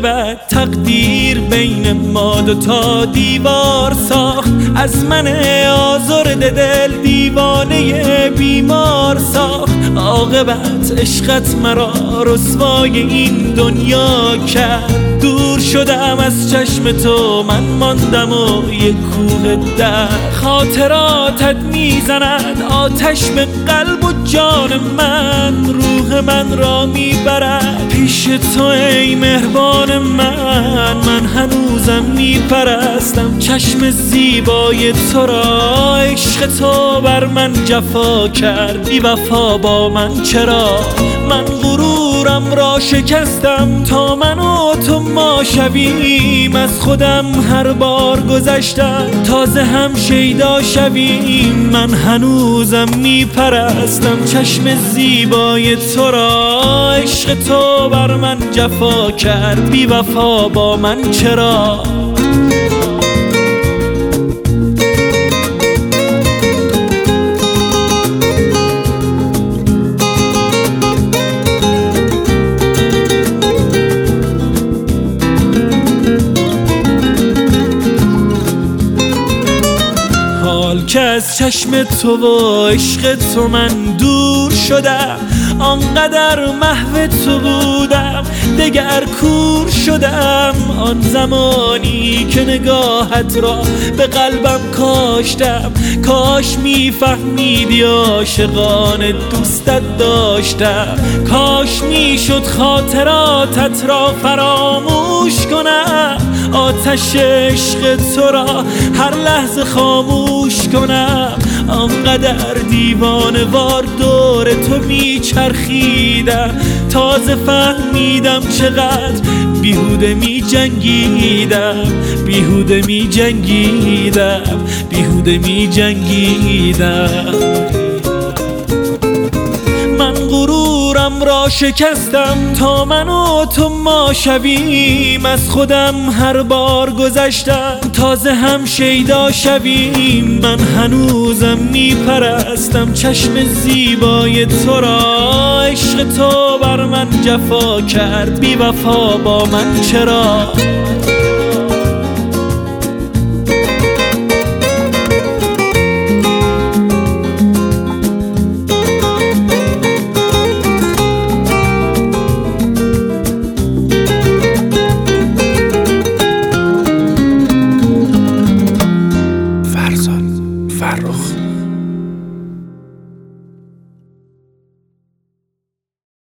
عاقبت تقدیر بین ما دوتا دیوار ساخت، از من آزرده دل دیوانه بیمار ساخت. عاقبت عشقت مرا رسوای این دنیا کرد، دور شدم از چشم تو من ماندم و یک کوه در. خاطراتت میزند آتش به قلب و جان من، روح من را میبرد پیش تو ای مهربان من. من هنوزم میپرستم چشم زیبای تو را، عشق تو بر من جفا کرد بی وفا با من چرا. من غرورم را شکستم تا من و تو ما شویم، از خودم هر بار گذشتم تازه هم شیدا شویم. من هنوزم میپرستم چشم زیبای تو را، عشق تو بر من جفا کرد بی وفا با من چرا. که از چشم تو و عشق تو من دور شدم، آنقدر محو تو بودم دگر کور شدم. آن زمانی که نگاهت را به قلبم کاشتم، کاش میفهمیدی عاشقانه دوستت داشتم. کاش میشد خاطراتت را فراموش کنم، آتش عشق تو را هر لحظه خاموش کنم. آنقدر دیوانه وار دور تو میچرخیدم، تازه فهمیدم چقدر بیهوده میجنگیدم، بیهوده میجنگیدم، بیهوده میجنگیدم. من غرورم را شکستم تا من و تو ما شویم، از خودم هر بار گذشتم تازه هم شیدا شویم. من هنوزم میپرستم چشم زیبای تو را، عشق تو بر من جفا کرد بی وفا با من چرا. فرخ